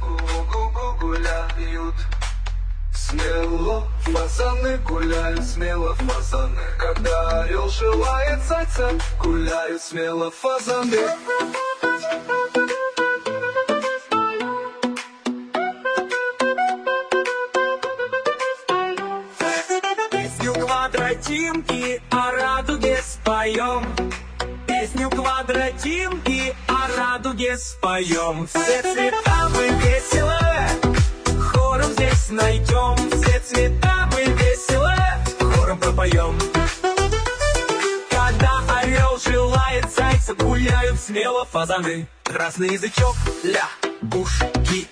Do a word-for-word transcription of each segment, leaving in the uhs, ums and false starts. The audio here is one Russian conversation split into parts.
гу-гу-гу гуляют. Смело фазаны гуляют, смело фазаны. Когда орел желает зайца, гуляют смело фазаны. Песню квадратинки о радуге споем. Песню квадратинки о радуге споем. Все цвета мы весело хором здесь найдем. Все цвета мы весело хором пропоем. Когда орел желает зайца, гуляют смело фазаны. Красный язычок, ля, ушки,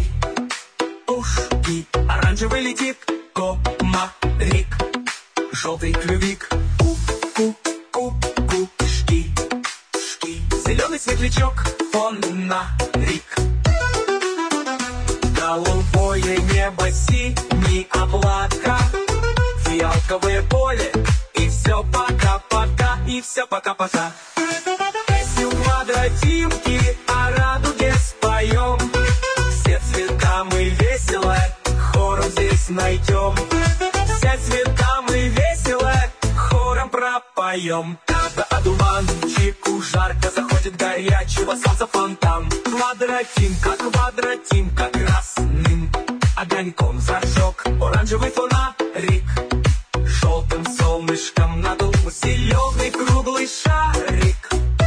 ушки. Оранжевый летит комарик, желтый клювик, ку-ку-ку, шки, шки. Зеленый светлячок, фонарик. Голубое небо, синие облака, фиалковое поле, и все пока-пока, и все пока-пока. Песню квадратинки о радуге споем. Все цвета мы весело хором здесь найдем. Все цвета мы весело хором пропоем. Когда одуванчику жарко, заходит горячего солнца фонтан. Квадратинка, квадратинка, красным огоньком зажег оранжевый фонарик. Желтым солнышком надул зеленый круглый шарик.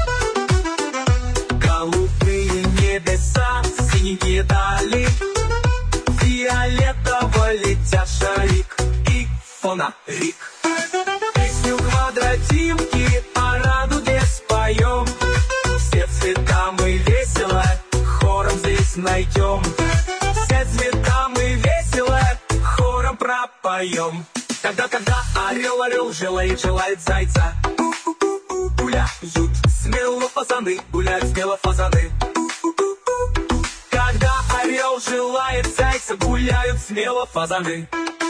Голубые небеса, синие дали, фиолетово летят шарик и фонарик. Песню квадратинки о радуге споем. Все цвета мы весело хором здесь найдем. Все цвета мы весело хором пропоем. Когда, когда орел, орел желает, желает зайца, гуляют смело фазаны, гуляют смело фазаны. Когда орел желает зайца, гуляют смело фазаны.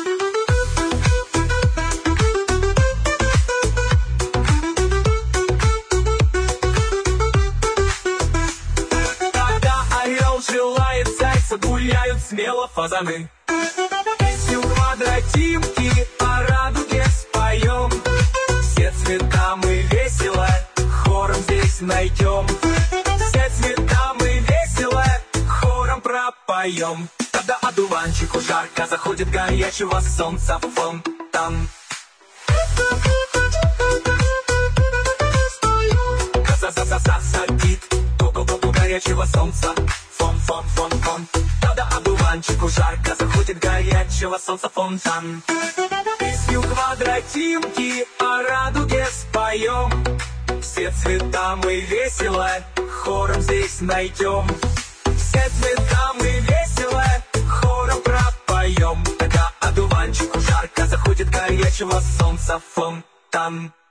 Когда орел желает зайца, гуляют смело фазаны. Песню квадратинки о радуге споем. Все цвета мы весело хором здесь найдем. Все цвета мы весело хором пропоем. Когда одуванчику жарко, заходит горячего солнца фонтан. Краса-за-за-за садит до-до-до горячего солнца фон-фон-фон-фон. Когда одуванчику жарко, заходит горячего солнца фонтан. Песню квадратинки о радуге споем. Все цвета мы весело хором здесь найдем. Все цвета мы весело хором пропоем. Когда одуванчику жарко, заходит горячего солнца фонтан.